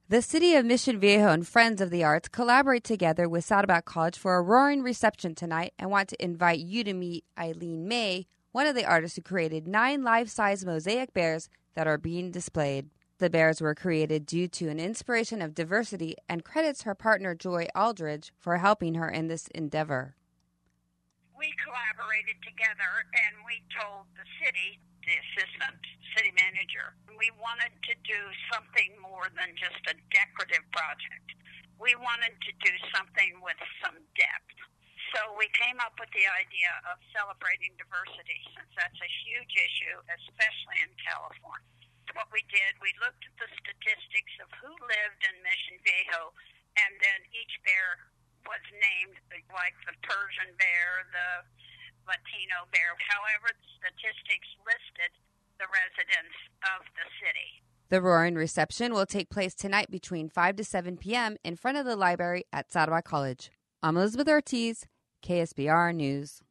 The City of Mission Viejo and Friends of the Arts collaborate together with Saddleback College for a roaring reception tonight and want to invite you to meet Eileen May, one of the artists who created 9 life-size mosaic bears that are being displayed. The bears were created due to an inspiration of diversity and credits her partner Joy Aldridge for helping her in this endeavor. We collaborated together and we told the city, the assistant city manager, we wanted to do something more than just a decorative project. We wanted to do something with some depth. So we came up with the idea of celebrating diversity, since that's a huge issue, especially in California. What we did, we looked at the statistics of who lived in Mission Viejo, and then each bear was named, like the Persian bear, the Latino bear, however the statistics listed the residents of the city. The roaring reception will take place tonight between 5 to 7 p.m. in front of the library at Saddleback College. I'm Elizabeth Ortiz, KSBR News.